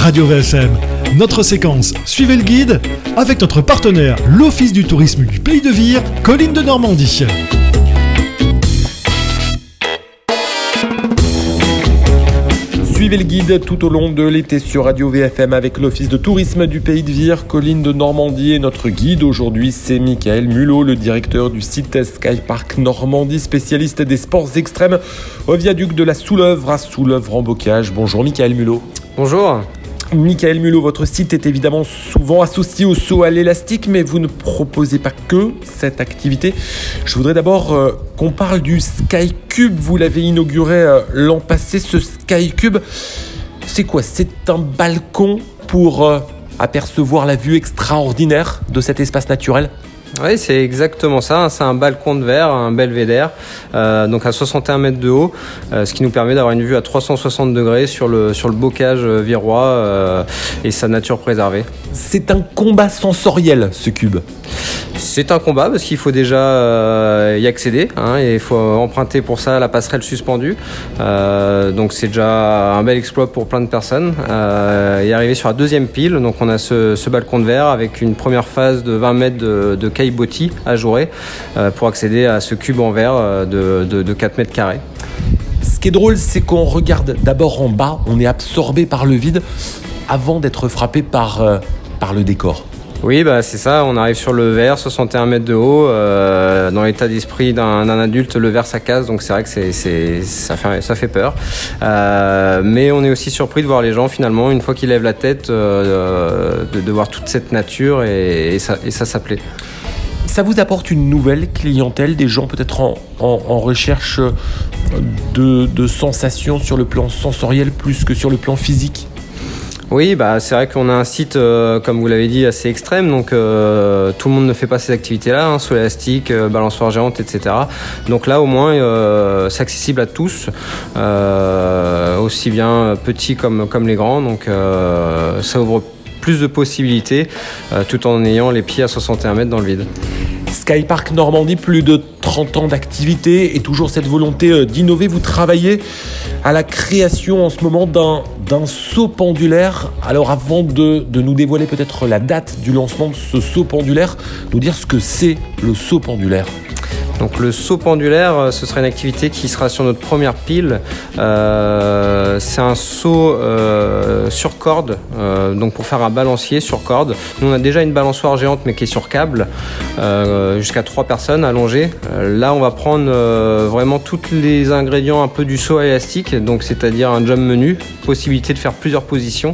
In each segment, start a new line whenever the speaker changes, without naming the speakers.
Radio VFM. Notre séquence Suivez le guide avec notre partenaire, l'Office du tourisme du Pays de Vire, Collines de Normandie.
Suivez le guide tout au long de l'été sur Radio VFM avec l'Office de tourisme du Pays de Vire, Collines de Normandie. Et notre guide aujourd'hui, c'est Michael Mulot, le directeur du site Skypark Normandie, spécialiste des sports extrêmes au viaduc de la Souleuvre à Souleuvre-en-Bocage. Bonjour Michael Mulot.
Bonjour.
Michael Mulot, votre site est évidemment souvent associé au saut à l'élastique, mais vous ne proposez pas que cette activité. Je voudrais d'abord qu'on parle du SkyCube. Vous l'avez inauguré l'an passé, ce SkyCube. C'est quoi ? C'est un balcon pour apercevoir la vue extraordinaire de cet espace naturel ?
Oui, c'est exactement ça. C'est un balcon de verre, un belvédère, donc à 61 mètres de haut, ce qui nous permet d'avoir une vue à 360 degrés sur le bocage virois et sa nature préservée.
C'est un combat sensoriel, ce cube.
C'est un combat parce qu'il faut déjà y accéder, et il faut emprunter pour ça la passerelle suspendue. Donc c'est déjà un bel exploit pour plein de personnes. Et arrivé sur la deuxième pile, donc on a ce balcon de verre avec une première phase de 20 mètres de caillebotis ajourés pour accéder à ce cube en verre de 4 mètres carrés.
Ce qui est drôle, c'est qu'on regarde d'abord en bas, on est absorbé par le vide avant d'être frappé par le décor.
Oui, c'est ça, on arrive sur le verre, 61 mètres de haut, dans l'état d'esprit d'un adulte, le verre ça casse, donc c'est vrai que ça fait peur. Mais on est aussi surpris de voir les gens finalement, une fois qu'ils lèvent la tête, de voir toute cette nature et ça plaît.
Ça vous apporte une nouvelle clientèle, des gens peut-être en recherche de sensations sur le plan sensoriel plus que sur le plan physique ?
Oui, c'est vrai qu'on a un site, comme vous l'avez dit, assez extrême, donc tout le monde ne fait pas ces activités-là, saut élastique, balançoire géante, etc. Donc là, au moins, c'est accessible à tous, aussi bien petits comme les grands, donc ça ouvre plus de possibilités, tout en ayant les pieds à 61 mètres dans le vide.
Skypark Normandie, plus de 30 ans d'activité et toujours cette volonté d'innover. Vous travaillez à la création en ce moment d'un saut pendulaire. Alors avant de nous dévoiler peut-être la date du lancement de ce saut pendulaire, nous dire ce que c'est le saut pendulaire.
Donc le saut pendulaire, ce sera une activité qui sera sur notre première pile. C'est un saut sur corde, donc pour faire un balancier sur corde. Nous on a déjà une balançoire géante mais qui est sur câble, jusqu'à 3 personnes allongées. Là on va prendre vraiment tous les ingrédients un peu du saut à élastique, donc c'est-à-dire un jump menu, possibilité de faire plusieurs positions,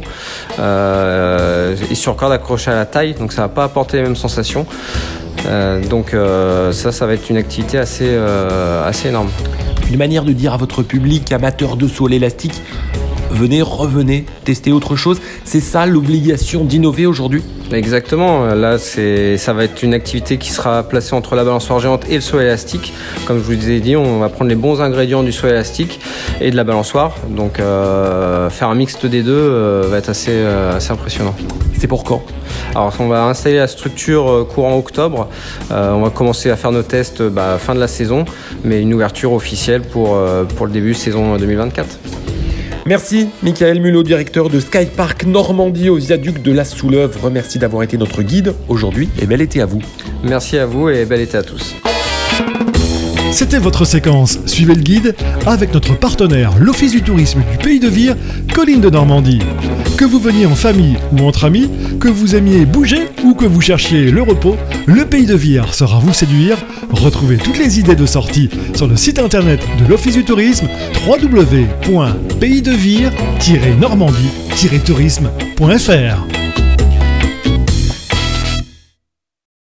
et sur corde accrochée à la taille, donc ça va pas apporter les mêmes sensations. Donc ça va être une activité assez énorme.
Une manière de dire à votre public amateur de saut à l'élastique, revenez, testez autre chose. C'est ça l'obligation d'innover aujourd'hui ?
Exactement, là ça va être une activité qui sera placée entre la balançoire géante et le saut élastique. Comme je vous ai dit, on va prendre les bons ingrédients du saut élastique et de la balançoire. Donc faire un mixte des deux va être assez impressionnant.
C'est pour quand ?
Alors on va installer la structure courant octobre. On va commencer à faire nos tests fin de la saison, mais une ouverture officielle pour le début saison 2024.
Merci Michael Mulot, directeur de Skypark Normandie au viaduc de la Souleuvre. Merci d'avoir été notre guide aujourd'hui et bel été à vous.
Merci à vous et bel été à tous.
C'était votre séquence Suivez le guide avec notre partenaire, l'Office du tourisme du Pays de Vire, Collines de Normandie. Que vous veniez en famille ou entre amis, que vous aimiez bouger ou que vous cherchiez le repos, le Pays de Vire saura vous séduire. Retrouvez toutes les idées de sortie sur le site internet de l'Office du tourisme www.paysdevire-normandie-tourisme.fr.